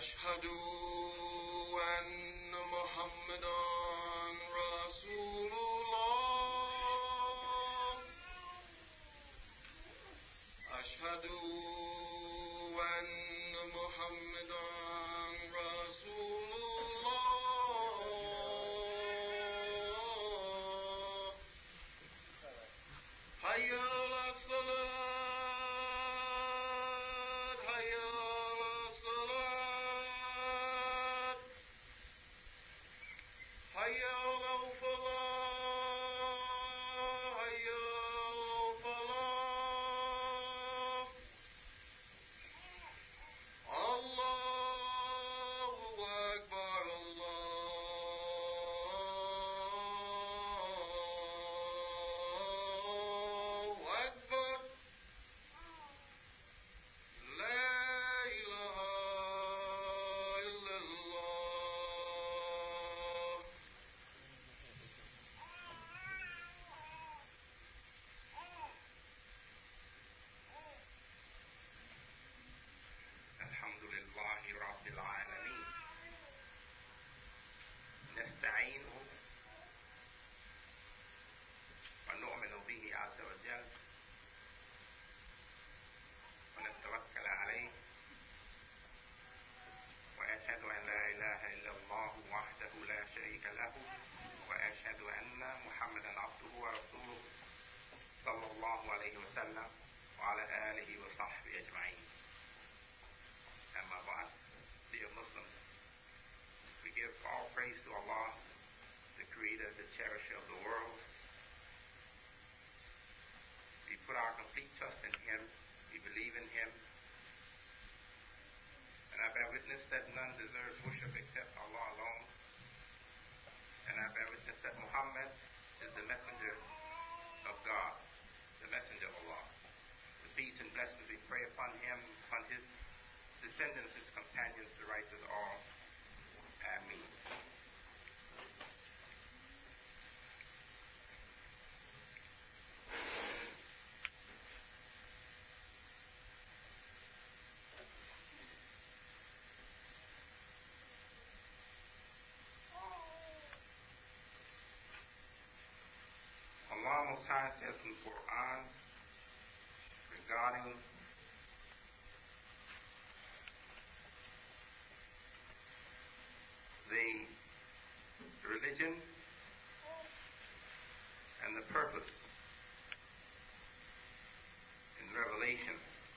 أشهد أن محمدا رسول الله أشهد أن محمدا رسول الله حي على الصلاة حي على الصلاة حي على الفلاح حي على الفلاح الله أكبر الله أكبر لا إله إلا الله الحمد لله رب العالمين نستعينه ونؤمن به عز وجل ونتوكل عليه وأشهد أن لا إله إلا الله وحده لا شريك له وأشهد أن محمدا عبده ورسوله صلى الله عليه وسلم وعلى آله وصحبه أجمعين. Amma ba'd, dear Muslims, we give all praise to Allah, the Creator, the Cherisher of the world. We put our complete trust in Him, we believe in Him, and I bear witness that none deserves worship except Allah alone, and I bear witness that Muhammad is the messenger of God, the messenger of Allah. The peace and blessings we pray upon him, upon his descendants, his companions, the righteous all. Ameen. Allah Most High says in the Quran regarding the religion and the purpose in Revelation.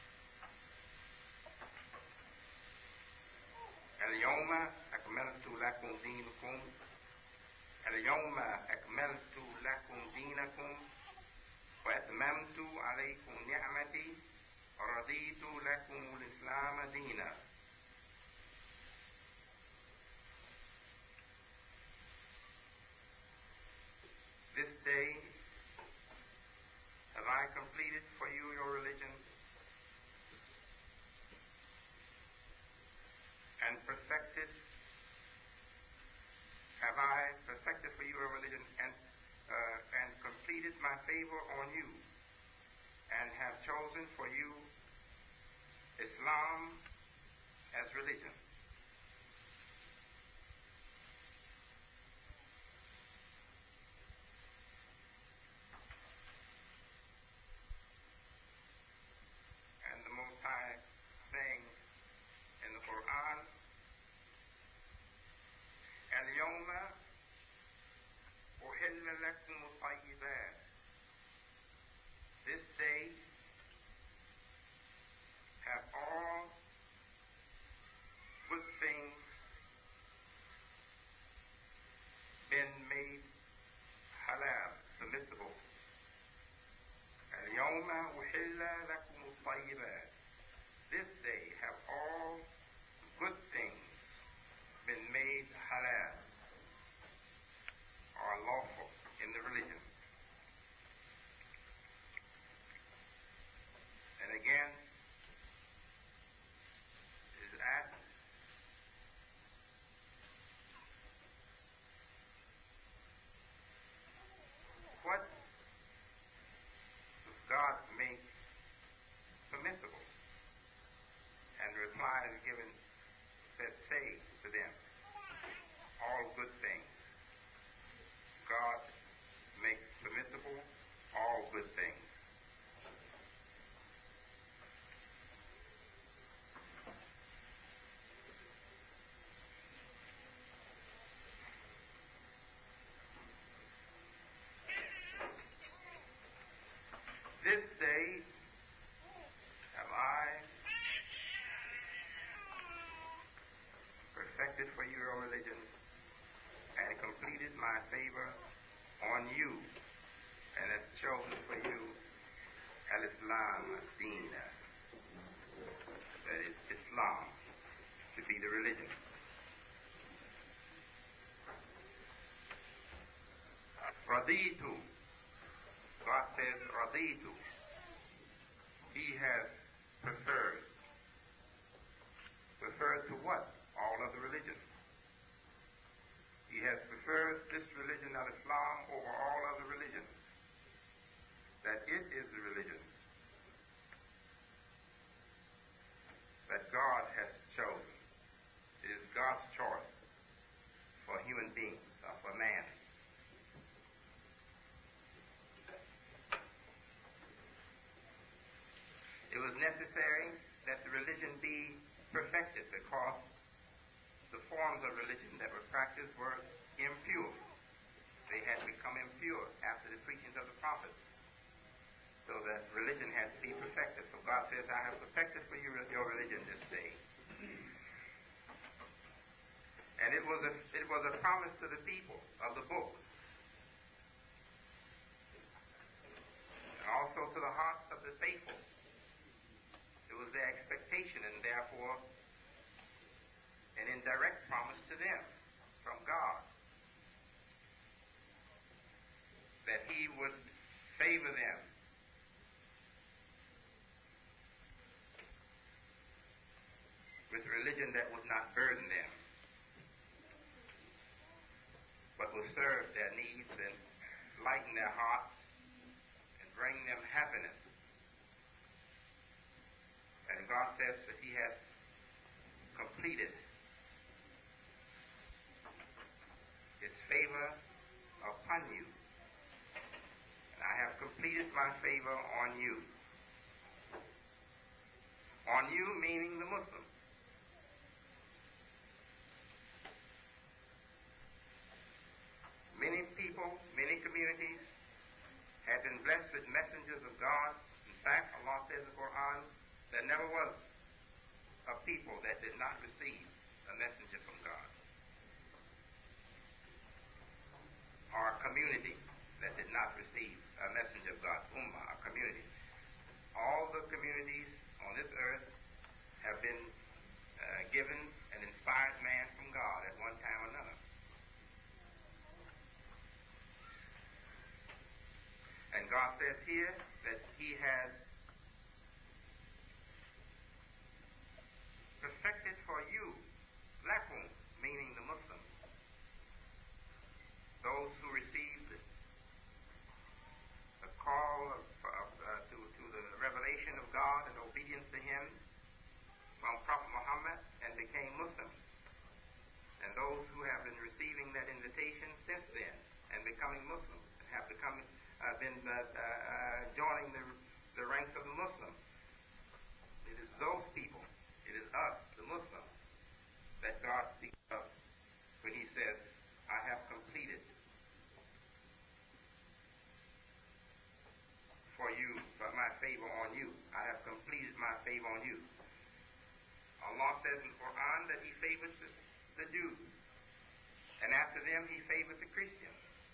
اليوم أكملت لكم دينكم اليوم أكملت لكم دينكم وأتممت عليكم نعمتي ورضيت لكم الإسلام دينا. This day have I completed for you your religion and perfected have I perfected for you a religion and completed my favor on you and have chosen for you Islam as religion. And the Most High saying in the Quran, اليوم أحل لكم الطيبات. This day have all perfected for you your religion and completed my favor on you, and has chosen for you al-Islam Deen, that is Islam, to be the religion. Raditu, God says Raditu, He has preferred. Preferred to what? All other religions. He has preferred this religion of Islam over all other religions. That it is the religion that God has chosen. It is God's choice for human beings, or for man. It was necessary that the religion be perfected because the forms of religion that were practiced were impure. They had become impure after the preachings of the prophets. So that religion had to be perfected. So God says, I have perfected for you your religion this day. And it was a promise to the people of the book. And also to the hearts of the faithful. It was their expectation and therefore an indirect promise to them from God that He would favor them with a religion that would not burden them, but will serve their needs and lighten their hearts and bring them happiness. And God says that He has completed His favor upon you. And I have completed my favor on you. On you meaning the Muslims. Many people, many communities have been blessed with messengers of God. In fact, Allah says in the Quran, there never was a people that did not receive a messenger from God. Or a community that did not receive a messenger of God. Ummah, a community. All the communities on this earth have been given an inspired man from God at one time or another. And God says here that He has perfected for you, lakum, meaning the Muslims, those who received the call to the revelation of God and obedience to Him from Prophet Muhammad and became Muslims, and those who have been receiving that invitation since then and becoming Muslims and have been joining the ranks of the Muslims. It is those people, it is us, the Muslims, that God speaks of when He says, I have completed for you, for my favor on you. I have completed my favor on you. Allah says in the Quran that He favored the Jews, and after them He favored the Christians.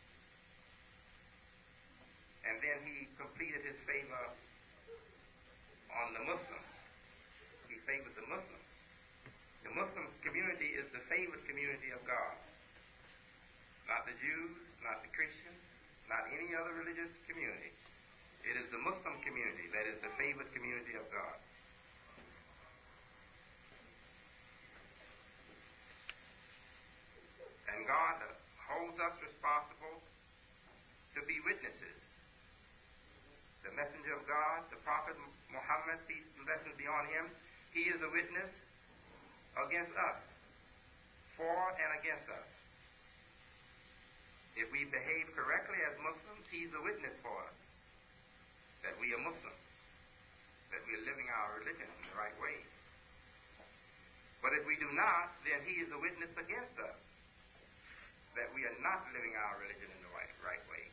And then He completed His favor on the Muslims. He favored the Muslims. The Muslim community is the favored community of God. Not the Jews, not the Christians, not any other religious community. It is the Muslim community that is the favored community of God. And God holds us responsible to be witnesses. The messenger of God, the Prophet Muhammad, peace and blessings be on him, he is a witness against us, for and against us. If we behave correctly as Muslims, he's a witness for us, that we are Muslims, that we are living our religion in the right way. But if we do not, then he is a witness against us, that we are not living our religion in the right way.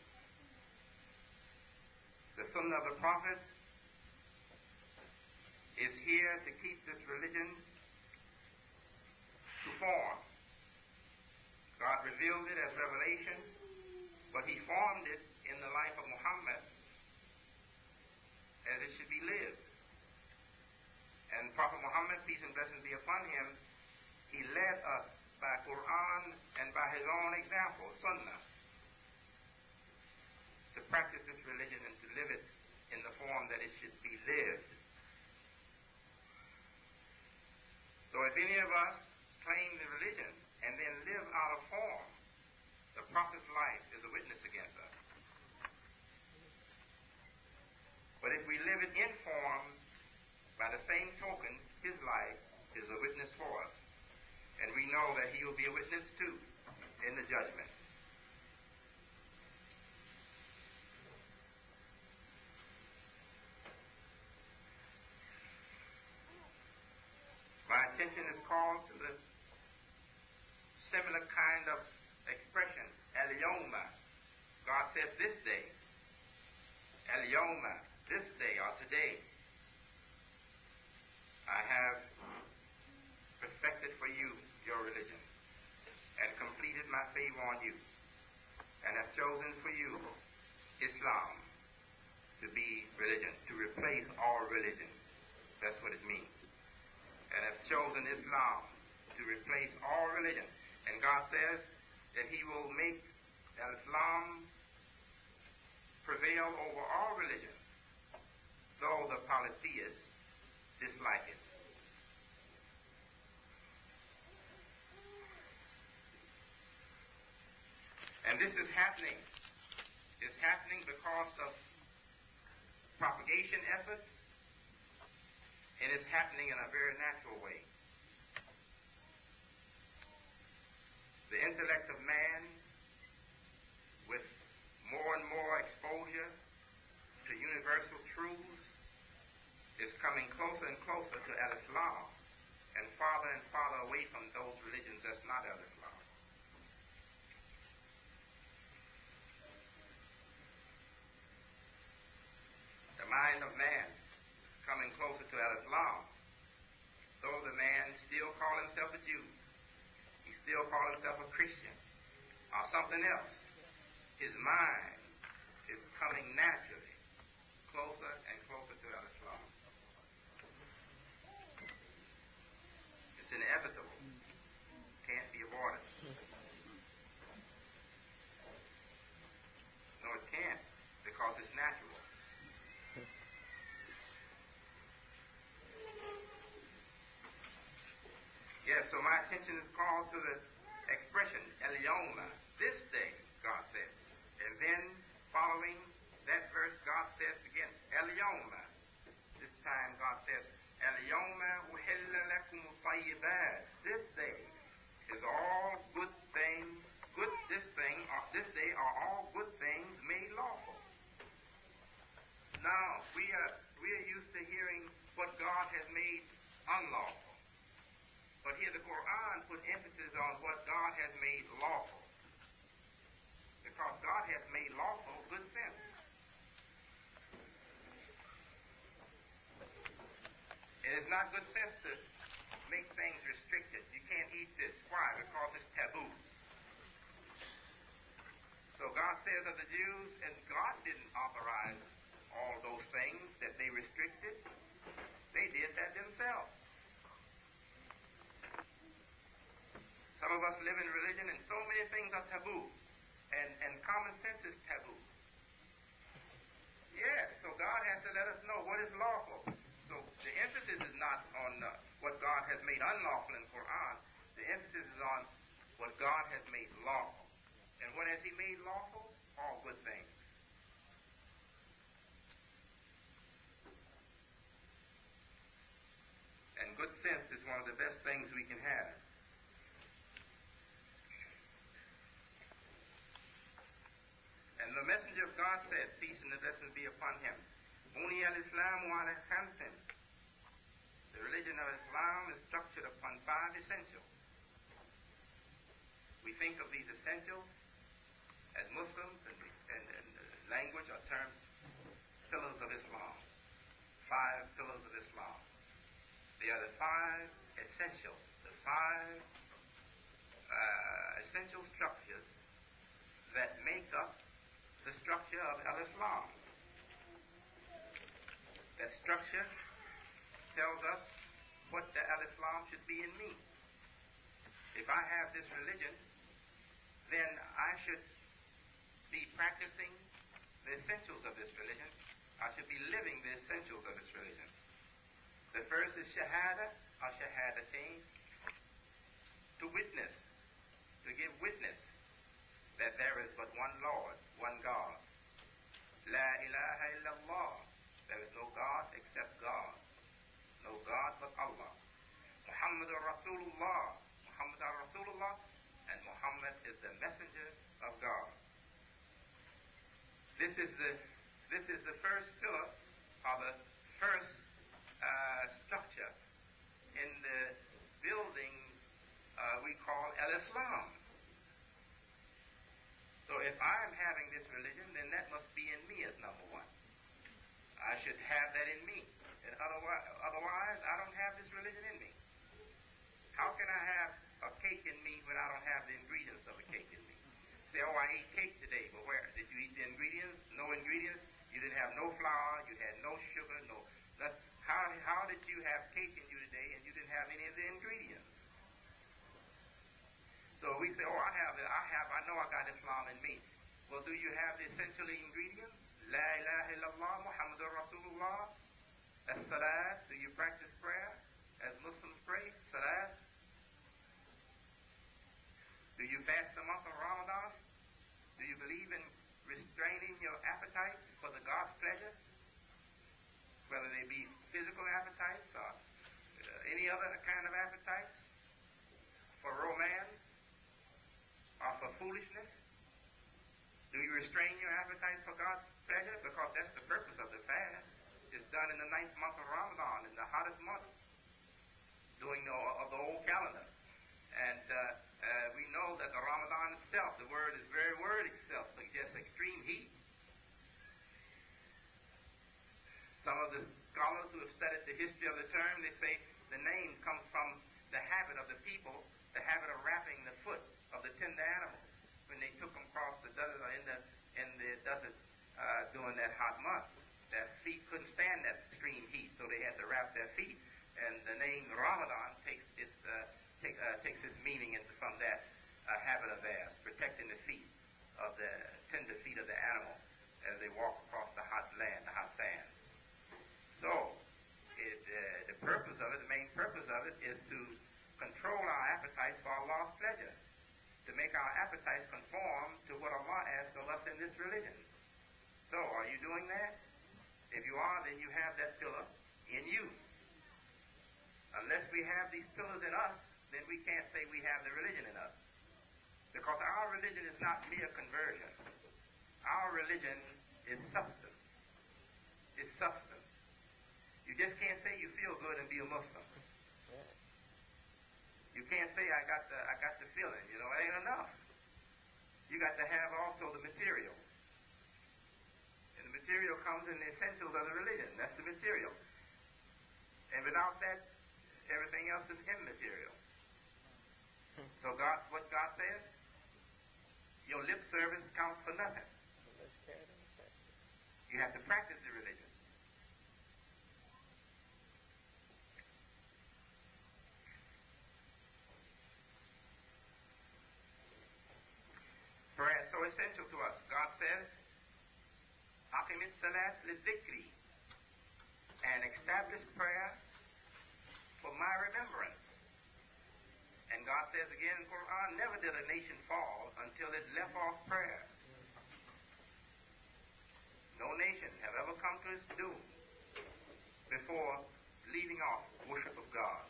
The Sunnah of the Prophet is here to keep this religion to form, revealed it as revelation, but he formed it in the life of Muhammad as it should be lived. And Prophet Muhammad, peace and blessings be upon him, he led us by Quran and by his own example, Sunnah, to practice this religion and to live it in the form that it should be lived. So if any of us claim the religion and then live out of form, the Prophet's life is a witness against us. But if we live it in form, by the same token, his life is a witness for us. And we know that he will be a witness too in the judgment. My attention is called to the similar kind of expression, al-yawma. God says this day. Al-yawma, this day or today, I have perfected for you your religion and completed my favor on you and have chosen for you Islam to be religion, to replace all religion. That's what it means. And have chosen Islam to replace all religion. And God says that he will make Islam prevail over all religion, though the polytheists dislike it. And this is happening. It's happening because of propagation efforts, and it's happening in a very natural way. The intellect of man, with more and more exposure to universal truths, is coming closer and closer to al-Islam, and farther away from those religions that's not al-Islam. The mind of man is coming closer to al-Islam, though the man still calls himself a Jew. He still calls himself a Christian or something else. His mind is coming naturally closer and closer to al-Islam. It's inevitable. Can't be avoided. No, it can't, because it's natural. Yes, so my attention is called to the expression, el-yawma, this day, God says. And then, following that verse, God says again, el-yawma. This time, God says, el-yawma uhilla lakum tayyibat. This day is all good things, this day are all good things made lawful. Now, we are used to hearing what God has made unlawful. But here the Quran put emphasis on what God has made lawful. Because God has made lawful good sense. It is not good sense to make things restricted. You can't eat this. Why? Because it's taboo. So God says of the Jews, and God didn't authorize all those things that they restricted. They did that themselves. Some of us live in religion and so many things are taboo. And common sense is taboo. Yes, so God has to let us know what is lawful. So the emphasis is not on what God has made unlawful in the Quran. The emphasis is on what God has made lawful. And what has he made lawful? All good things. And good sense is one of the best things we can have. And the messenger of God said, peace and blessings be upon him, Buni al-Islam wa ala khamsin. The religion of Islam is structured upon 5 essentials. We think of these essentials as Muslims, and language are termed pillars of Islam. 5 pillars of Islam. They are the 5 essentials, the 5 essential structures that make up the structure of Al-Islam. That structure tells us what the Al-Islam should be in me. If I have this religion, then I should be practicing the essentials of this religion. I should be living the essentials of this religion. The first is shahada, or shahadatain, to witness, to give witness that there is but one Lord, one God. La ilaha illallah, there is no God except God. No God but Allah. Muhammadur Rasulullah, Muhammad Rasulullah, and Muhammad is the messenger of God. This is the first pillar, or the first structure in the building we call Al-Islam. So if I'm having this religion, then that must be in me as number one. I should have that in me. And otherwise, I don't have this religion in me. How can I have a cake in me when I don't have the ingredients of a cake in me? Say, oh, I ate cake today, but where? Did you eat the ingredients? No ingredients? You didn't have no flour, you had no sugar, no nothing. How did you have cake in you today and you didn't have any of the ingredients? So we say, oh, I know I got Islam in me. Well, do you have the essential ingredients? La ilaha illallah, Muhammadur Rasulullah. As-salat, do you practice prayer as Muslims pray? Salat. Do you fast the month of Ramadan? Do you believe in restraining your appetite for the God's pleasure? Whether they be physical appetites or any other kind of appetite, for romance or for foolishness? Do you restrain your appetite for God's pleasure? Because that's the purpose of the fast. It's done in the 9th month of Ramadan, in the hottest month during the old calendar. And we know that the Ramadan itself, the word is very word itself, suggests extreme heat. Some of the scholars who have studied the history of the term, they say the name comes from the habit of the people, the habit of wrapping the foot of the tender animal when they took them across the desert or in the desert during that hot month. Their feet couldn't stand that extreme heat, so they had to wrap their feet. And the name Ramadan takes its meaning from that habit of theirs, protecting the feet of the tender feet of the animal as they walk across the hot land, the hot sand. So, the purpose of it, the main purpose of it, is to control our appetites for Allah's pleasure, to make our appetites conform to what Allah asks of us in this religion. So, are you doing that? If you are, then you have that pillar in you. Unless we have these pillars in us, then we can't say we have the religion in us. Because our religion is not mere conversion. Our religion is substance. It's substance. You just can't say you feel good and be a Muslim. You can't say I got the feeling, it ain't enough. You got to have also the material. And the material comes in the essentials of the religion. That's the material. And without that, everything else is immaterial. So what God says, your lip service counts for nothing. You have to practice the religion. Prayer is so essential to us. God says, Aqimit salat lidhikri, and establish prayer for my remembrance. And God says again in the Quran, never did a nation fall until it left off prayer. No nation have ever come to its doom before leaving off worship of God.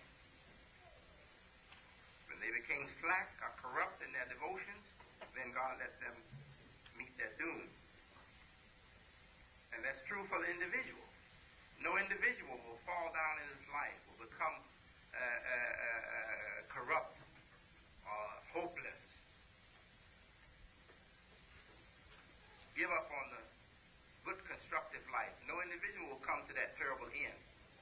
When they became slack or corrupt in their devotions, then God let them meet their doom. And that's true for the individual. No individual will fall down in his life, will become corrupt or hopeless. Give up on the good constructive life. No individual will come to that terrible end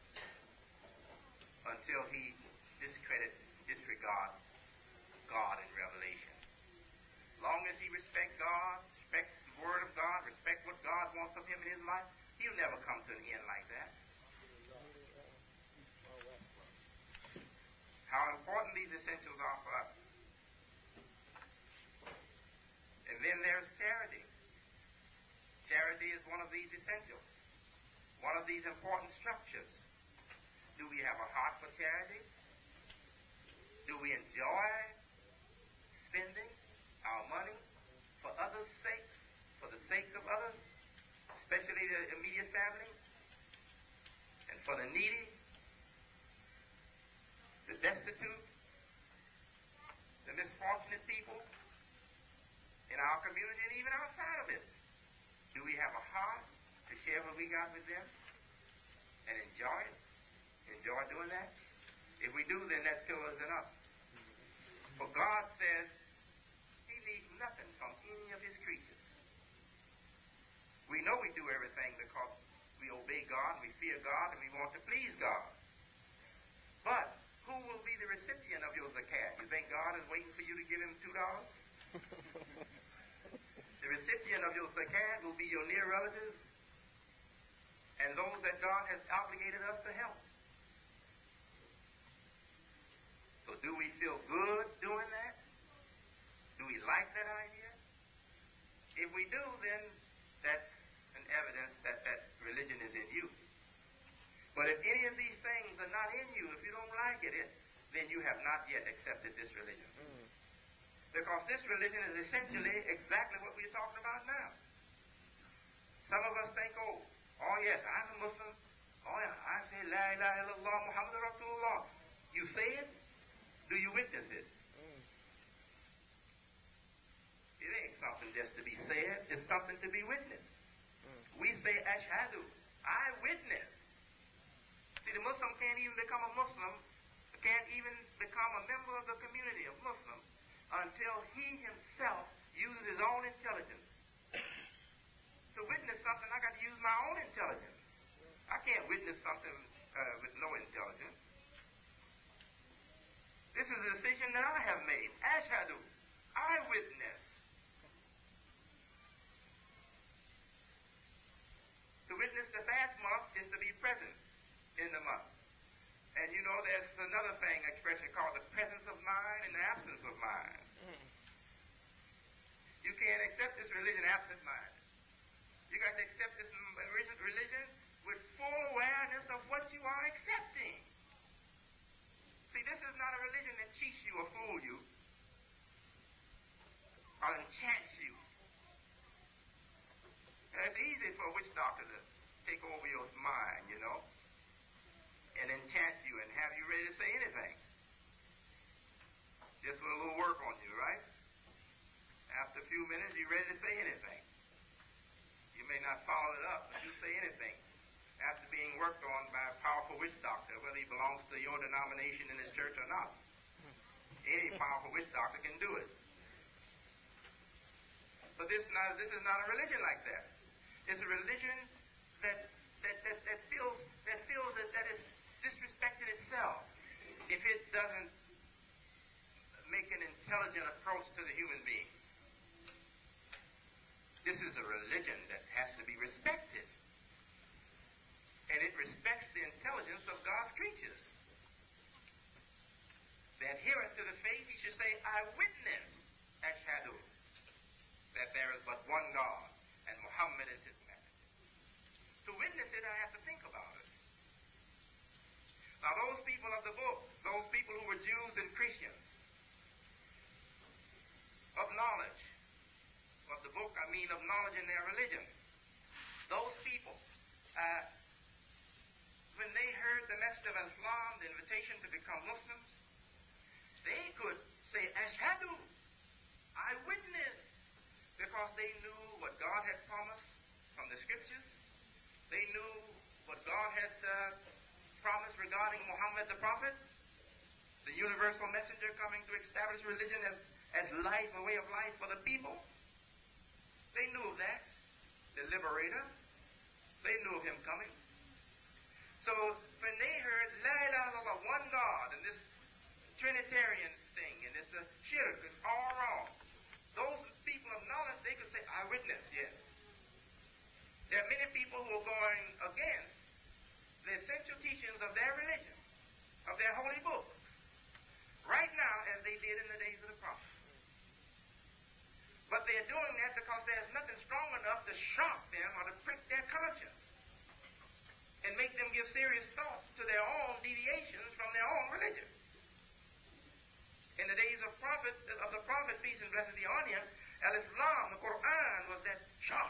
until he disregards God in revelation. Long as he he respect God, respect the word of God, respect what God wants of him in his life, he'll never come to an end like that. How important these essentials are for us. And then there's charity. Charity is one of these essentials, one of these important structures. Do we have a heart for charity? Do we enjoy spending our money for others' sake, for the sake of others, especially the immediate family, and for the needy, the destitute, the misfortunate people in our community and even outside of it? Do we have a heart to share what we got with them and enjoy it? Enjoy doing that? If we do, then that still isn't enough. For God says he needs nothing from any of his creatures. We know we do everything because we obey God, we fear God, and we want to please God. But who will be the recipient of your zakat? You think God is waiting for you to give him $2? The recipient of your zakat will be your near relatives and those that God has obligated us to help. So do we feel good doing that? Do we like that idea? If we do, then that's an evidence that that religion is in you. But if any of these things are not in you, if you don't like it, then you have not yet accepted this religion. Because this religion is essentially exactly what we're talking about now. Some of us think, oh yes, I'm a Muslim. Oh yeah, I say La ilaha illallah Muhammadur Rasulullah. You say it? Do you witness it? It ain't something just to be said. It's something to be witnessed. We say Ashhadu. I witness. See, the Muslim can't even become a Muslim, can't even become a member of the community of Muslims until he himself uses his own intelligence. To witness something, I got to use my own intelligence. I can't witness something with no intelligence. This is a decision that I have made. Ashhadu. I witness. To witness the fast month is to be present in the month. And you know, there's another thing, expression called the presence of mind and the absence of mind. You can't accept this religion absent-minded. You got to accept this religion with full awareness of what you are accepting. See, this is not a religion that cheats you or fools you or enchants you. And it's easy for a witch doctor to take over your mind, you know, and enchant you and have you ready to say anything. Just with a little work on you, right? After a few minutes, you're ready to say anything. You may not follow it up, but you say anything after being worked on by a powerful witch doctor, whether he belongs to your denomination in his church or not. Any powerful witch doctor can do it. But this is not a religion like that. It's a religion that feels that it's disrespected itself if it doesn't make an intelligent approach to the human being. This is a religion that has to be respected. And it respects the intelligence of God's creatures. The adherent to the faith, he should say, I witness, Ashhadu, that there is but one God, and Muhammad is his messenger. To witness it, I have to think about it. Now, those people of the book, those people who were Jews and Christians, of knowledge, of the book, I mean of knowledge in their religion, those people, when they heard the message of Islam, the invitation to become Muslims, they could say, Ashhadu, I witness, because they knew what God had promised from the scriptures. They knew what God had promised regarding Muhammad the prophet, the universal messenger coming to establish religion as life, a way of life for the people. They knew of that. The liberator. They knew of him coming. So when they heard La ilaha illallah, one God, and this Trinitarian thing, and it's a shirk, it's all wrong. Those people of There are many people who are going against the essential teachings of their religion, of their holy book, right now as they did in the days of the prophets. But they're doing that because there's nothing strong enough to shock them or to prick their conscience and make them give serious thoughts to their own deviations from their own religion. In the days of the prophet, peace and blessings be on him, Al-Islam, the Quran, was that shock.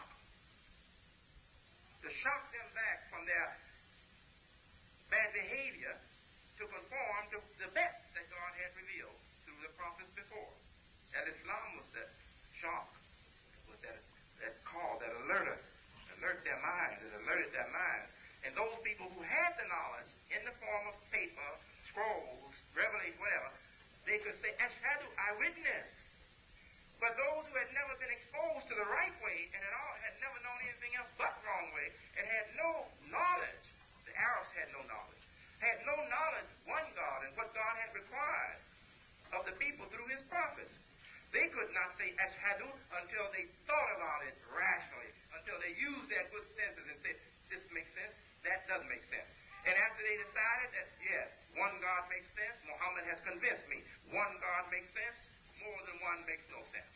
To shock them back from their bad behavior to conform to the best that God had revealed through the prophets before. Al-Islam was that shock, was that call, that alert their minds, it alerted their minds. And those people who had the knowledge in the form of paper, scrolls, revelation, whatever, they could say, Ashhadu, I witness. But those who had never been exposed to the right way and had never known anything else but wrong way and had no knowledge, the Arabs had no knowledge, one God and what God had required of the people through his prophets. They could not say Ashhadu until they thought about it rationally, until they used their good senses and said, this makes sense, that doesn't make sense. And after they decided that, yes, one God makes sense, Muhammad has convinced me, one God makes sense, more than one makes no sense.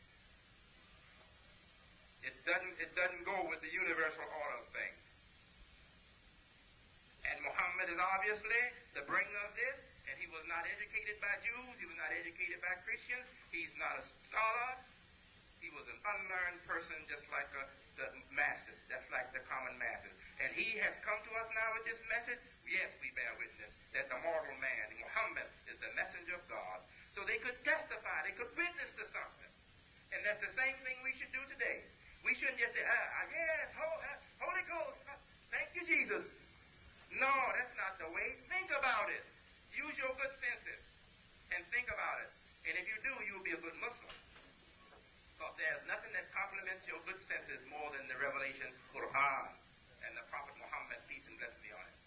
It doesn't go with the universal order of things. And Muhammad is obviously the bringer of this, and he was not educated by Jews, he was not educated by Christians, he's not a scholar, he was an unlearned person just like the masses, just like the common masses. And he has come to us now with this message. Yes, we bear witness that the mortal man, Muhammad, is the messenger of God. So they could testify, they could witness to something. And that's the same thing we should do today. We shouldn't just say, yes, Holy Ghost, thank you, Jesus. No, that's not the way. Think about it. Use your good senses and think about it. And if you do, you'll be a good Muslim. Because there's nothing that complements your good senses more than the revelation Quran and the Prophet Muhammad, peace and blessings be on him.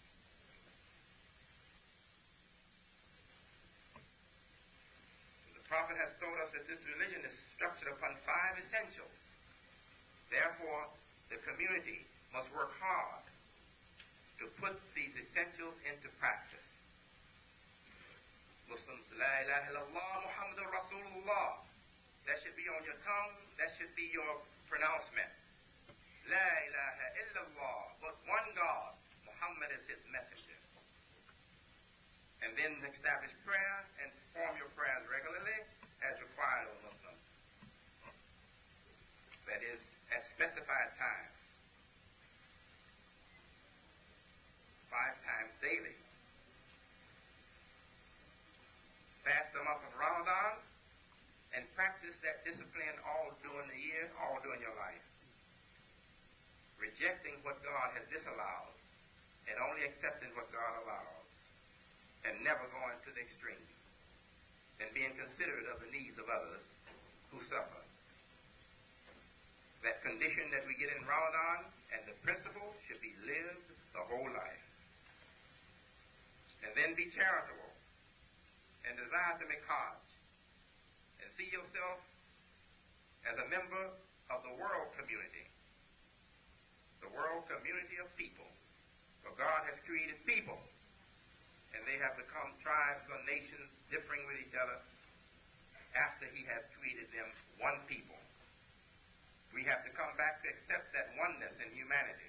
The Prophet has told us that this religion is structured upon 5 essentials. Therefore, the community must work hard to put these essentials into practice. Muslims, La ilaha illallah, Muhammadur Rasulullah. That should be on your tongue. That should be your pronouncement. La ilaha illallah, but one God. Muhammad is his messenger. And then establish prayer and perform your prayers regularly as required of Muslims. That is, at specified times. 5 times daily. Fast the month of Ramadan and practice that discipline all during the year, all during your life. Rejecting what God has disallowed and only accepting what God allows, and never going to the extreme, and being considerate of the needs of others who suffer. That condition that we get in Ramadan and the principle should be lived the whole life. And then be charitable and desire to make Hajj and see yourself as a member of the world community of people. For God has created people, and they have become tribes or nations differing with each other after he has created them one people. We have to come back to accept that oneness in humanity,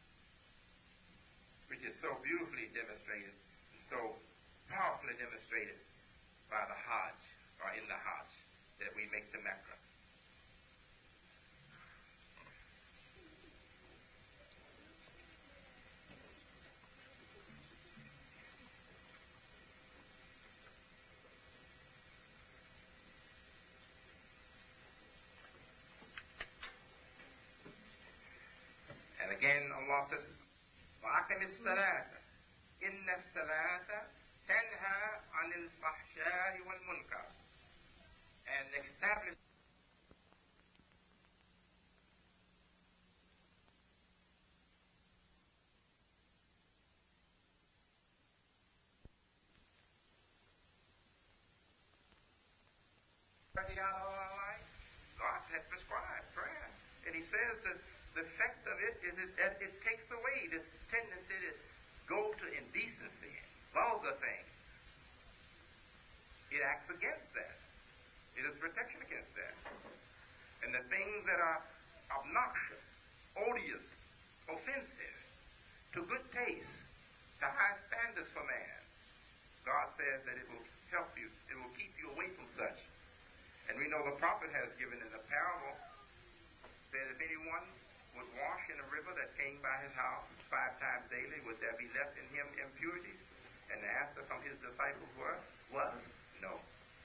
which is so beautifully demonstrated, so powerfully demonstrated by the Hajj, or in the Hajj, that we make to Mecca. And again, Allah says, وَأَقِمِ الصَّلَاةَ إِنَّ الصَّلَاةَ تَنْهَى عَنِ الْفَحْشَاءِ وَالْمُنكَرِ. And establish God has prescribed prayer. And he says that the effect of it is that it takes away this tendency to go to indecency, vulgar things. It acts against that. It is protection against that. And the things that are obnoxious, odious, offensive, to good taste, to high standards for man, God says that it will help you, it will keep you away from such. And we know the prophet has given in a parable that if anyone would wash in a river that came by his house 5 times daily, would there be left in him impurities? And the answer from his disciples was no.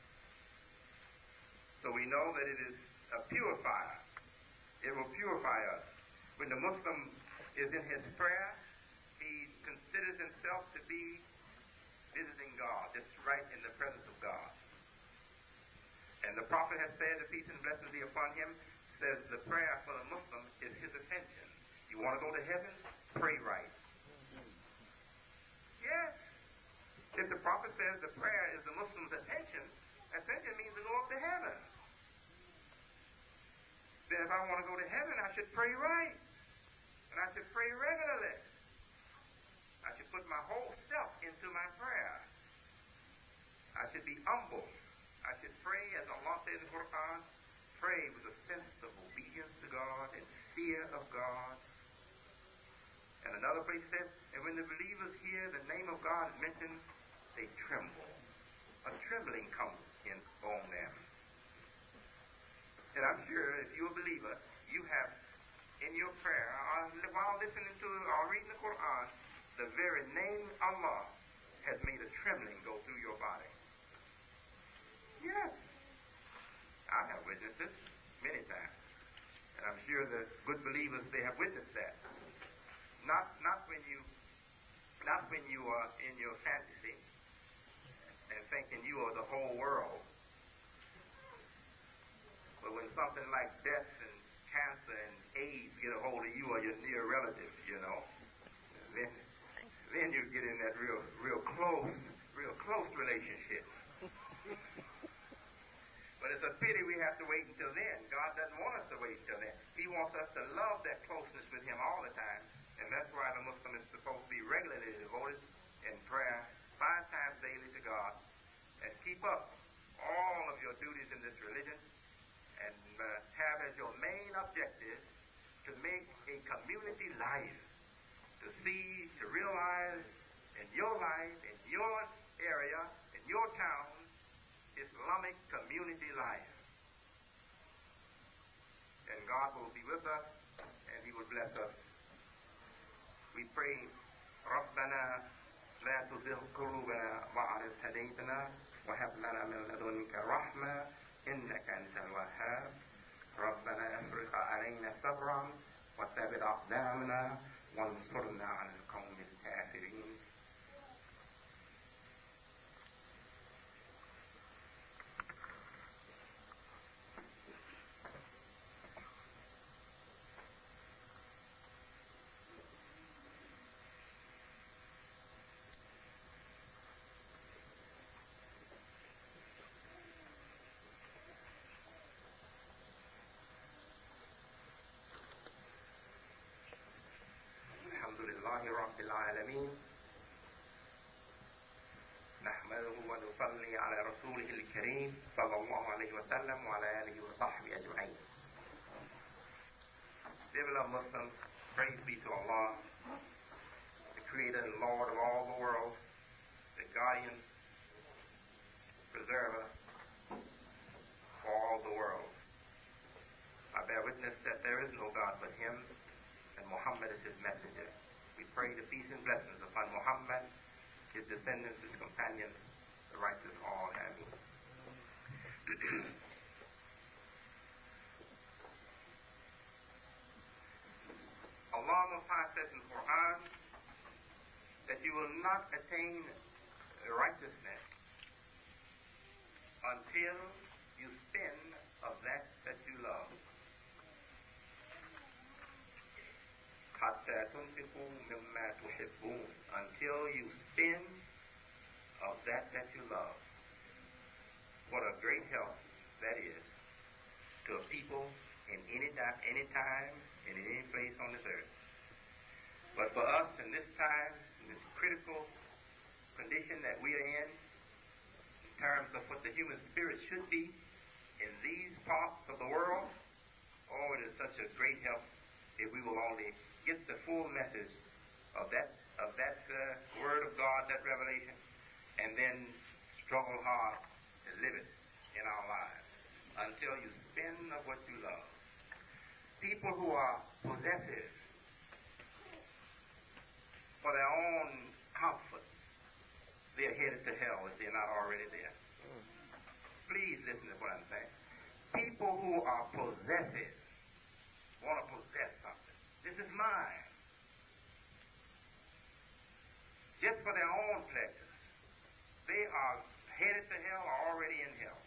So we know that it is a purifier. It will purify us. When the Muslim is in his prayer, he considers himself to be visiting God, just right in the presence of God. And the prophet has said, the peace and blessings be upon him, says the prayer for the Muslim is his ascension. You want to go to heaven? Pray right. Yes. If the prophet says the prayer is the Muslim's ascension, ascension means to go up to heaven. Then if I want to go to heaven, I should pray right. And I should pray regularly. I should put my whole self into my prayer. I should be humble. I should pray, as Allah says in the Quran, pray with a sense of obedience to God and fear of God. And another place says, and when the believers hear the name of God mentioned, they tremble. A trembling comes on them. And I'm sure if you're a believer, you have in your prayer, while listening to or reading the Quran, the very name Allah has made a trembling go through your body. Yes. I have witnessed it many times. And I'm sure the good believers, they have witnessed that. Not when you are in your fantasy and thinking you are the whole world. But when something like death and cancer and AIDS get a hold of you or your near relative, you know, then you get in that real close relationship. But it's a pity we have to wait until then. God doesn't want us to wait until then. He wants us to love that closeness with him all the time. And that's why the Muslim is supposed to be regularly devoted in prayer 5 times daily to God. And keep up all of your duties in this religion. And have as your main objective to make a community life. To see, to realize in your life, in your area, in your town, Islamic community life. And God will be with us and he will bless us. We pray, ربنا لا تزغ قلوبنا بعد إذ هديتنا وهب لنا من لدنك رحمة إنك أنت الوهاب ربنا افرغ علينا صبرا وثبت أقدامنا وانصرنا على القوم الكافرين. رب العالمين نحمده ونصلي على رسوله الكريم صلى الله عليه وسلم وعلى آله وصحبه أجمعين. Dear beloved Muslims, praise be to Allah, the Creator and Lord of all the world, the guardian, preserver for all the world. I bear witness that there is no God but him, and Muhammad is his messenger. We pray the peace and blessings upon Muhammad, his descendants, his companions, the righteous all. Ameen. Allah Most High says in the Quran that you will not attain righteousness until you spend of that you love. حتى تنفقوا مما تحبون, until you spend of that you love. What a great help that is to a people in any time, and in any place on this earth. But for us in this time, in this critical condition that we are in terms of what the human spirit should be in these parts of the world, oh, it is such a great help if we will only get the full message of that word of God, that revelation, and then struggle hard and live it in our lives until you spend of what you love. People who are possessive for their own comfort, they're headed to hell if they're not already there. Please listen to what I'm saying. People who are possessive, want to possess something. This is mine. Just for their own pleasures. They are headed to hell or already in hell.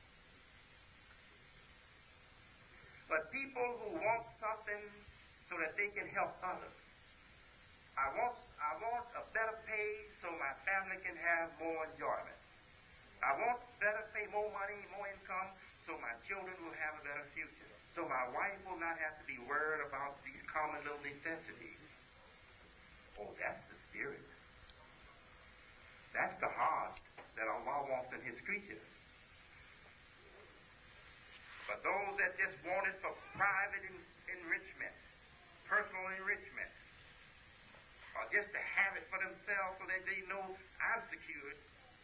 But people who want something so that they can help others. I want a better pay so my family can have more enjoyment. I want better pay, more money, more income so my children will have a better future. So my wife will not have to be worried about these common little necessities. Oh, that's the spirit. That's the heart that Allah wants in his creatures. But those that just want it for private enrichment, personal enrichment, or just to have it for themselves so that they know I'm secured,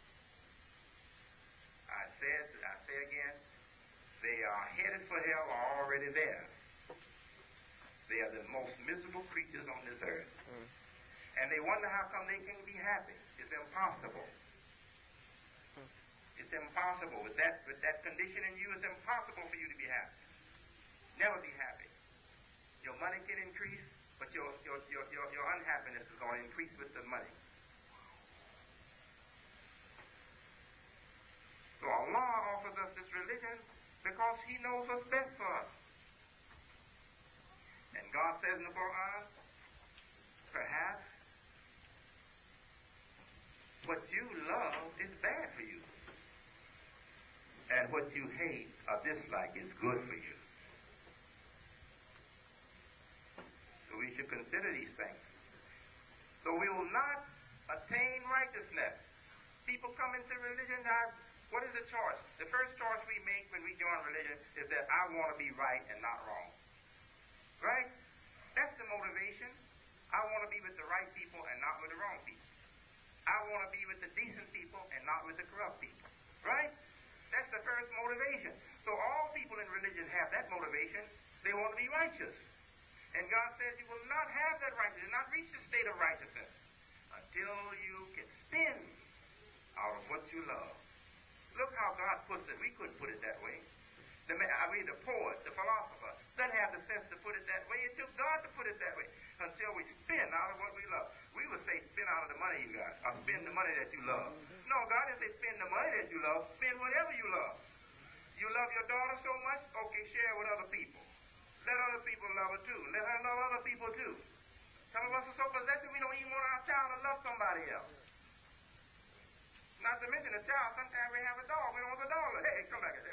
I say again, they are headed for hell or already there. They are the most miserable creatures on this earth. And they wonder how come they can't be happy. It's impossible. It's impossible. With that condition in you, it's impossible for you to be happy. Never be happy. Your money can increase, but your unhappiness is going to increase with the money. So Allah offers us this religion because he knows what's best for us. And God says in the Quran, perhaps what you love is bad for you. And what you hate or dislike is good for you. So we should consider these things. So we will not attain righteousness. People come into religion, what is the choice? The first choice we make when we join religion is that I want to be right and not wrong. Right? That's the motivation. I want to be with the right people and not with the wrong people. I want to be with the decent people and not with the corrupt people. Right? That's the first motivation. So all people in religion have that motivation. They want to be righteous. And God says you will not have that righteousness, not reach the state of righteousness until you can spin out of what you love. Look how God puts it. We couldn't put it that way. The poet, the philosopher, doesn't have the sense to put it that way. It took God to put it that way until we spin out of what we love. We would say spin out of the money you got, or spend the money that you love. No, God didn't say spend the money that you love. Spend whatever you love. You love your daughter so much? Okay, share with other people. Let other people love her too. Let her love other people too. Some of us are so possessive we don't even want our child to love somebody else. Not to mention a child, sometimes we have a dog. We don't want the dog to, hey, come back here.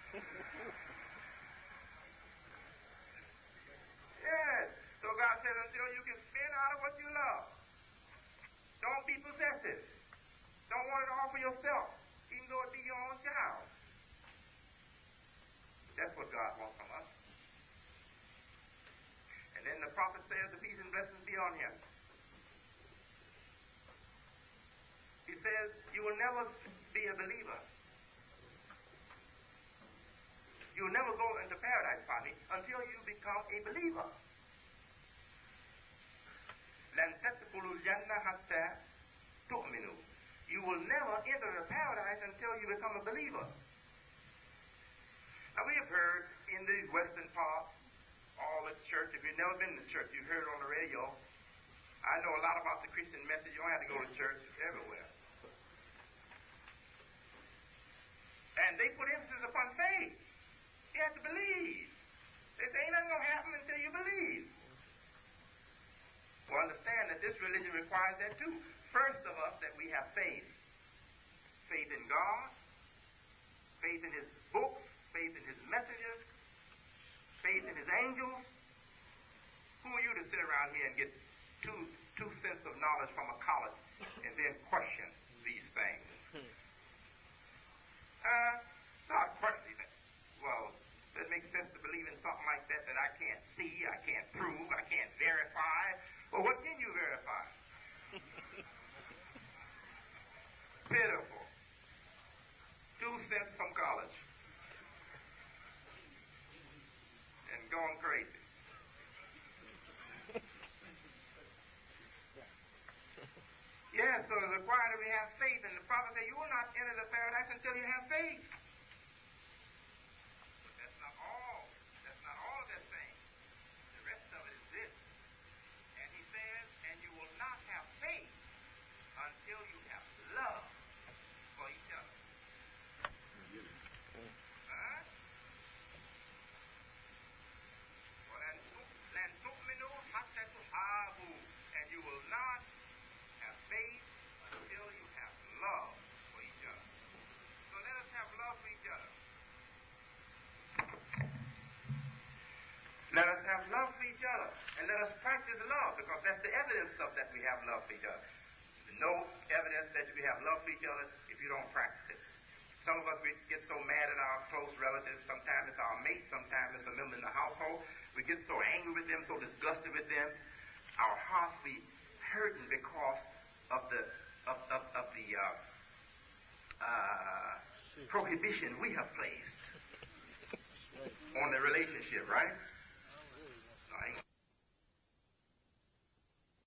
Yes. So God says until you can spin out of what you love. Don't be possessive. Don't want it all for yourself, even though it be your own child. That's what God wants from us. And then the prophet says, the peace and blessings be on him. He says, you will never be a believer. You will never go into paradise, Fatih, until you become a believer. لَن تَدْخُلُوا الْجَنَّةَ حَتَّى تُؤْمِنُوا. You will never enter the paradise until you become a believer. Now we have heard in these western parts, all the church, if you've never been to church, you've heard it on the radio. I know a lot about the Christian message. You don't have to go to church everywhere. And they put emphasis upon faith. You have to believe. They say ain't nothing going to happen until you believe. Well, understand that this religion requires that too. First of us, that we have faith. Faith in God, faith in his books, faith in his messages, faith in his angels, sit around here and get two cents of knowledge from a college and then question these things. Start questioning it. Well, does it make sense to believe in something like that I can't see, I can't prove, I can't verify? Well, what can you verify? Pitiful. 2 cents from college. And going crazy. Yeah, so it's required that we have faith. And the prophet said, you will not enter the paradise until you have faith. But that's not all. That's not all of that thing. The rest of it is this. And he says, and you will not have faith until you have love for each other. And you will not have faith until you have love for each other. So let us have love for each other. Let us have love for each other. And let us practice love, because that's the evidence of that we have love for each other. There's no evidence that we have love for each other if you don't practice it. Some of us, we get so mad at our close relatives. Sometimes it's our mate. Sometimes it's a member in the household. We get so angry with them, so disgusted with them. Our hearts be hurting because of the prohibition we have placed on the relationship, right?